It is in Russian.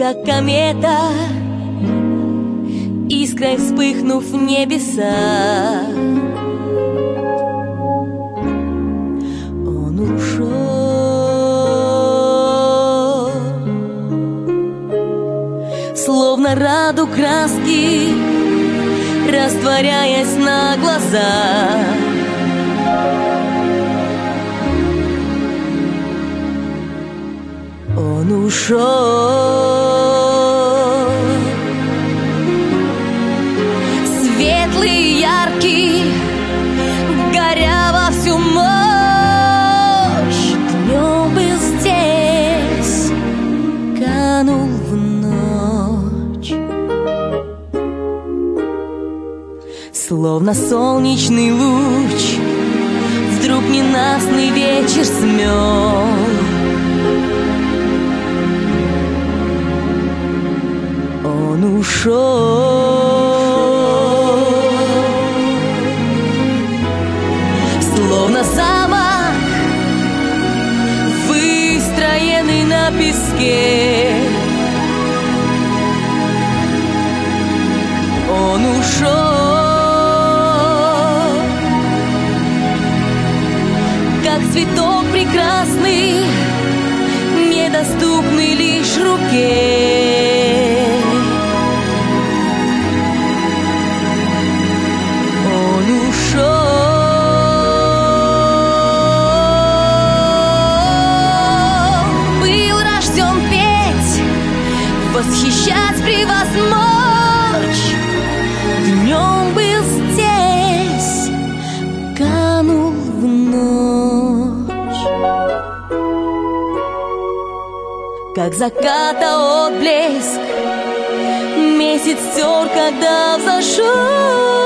как комета, искрой вспыхнув в небеса. Он ушел, словно радуг краски, растворяясь на глазах. Он ушел, светлый, яркий, горя во всю мощь. Днем был здесь, канул в ночь. Словно солнечный луч, вдруг ненастный вечер смел. Он ушел, словно замок, выстроенный на песке. Он ушел, как цветок прекрасный, недоступный лишь руке. Восхищать, превозмочь. Днем был здесь, канул в ночь. Как заката отблеск месяц стер, когда взошел.